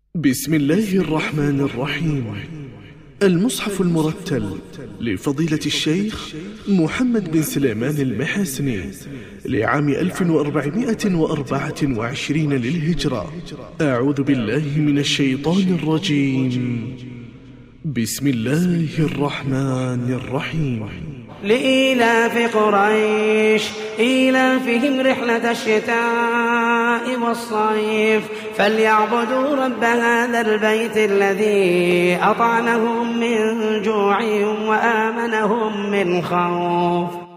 بسم الله الرحمن الرحيم. المصحف المرتل لفضيلة الشيخ محمد بن سليمان المحاسني لعام 1424 للهجرة. أعوذ بالله من الشيطان الرجيم. بسم الله الرحمن الرحيم. لإيلاف قريش إيلافهم رحلة الشتاء والصيف فليعبدوا رب هذا البيت الذي أطعمهم من جوع وآمنهم من خوف.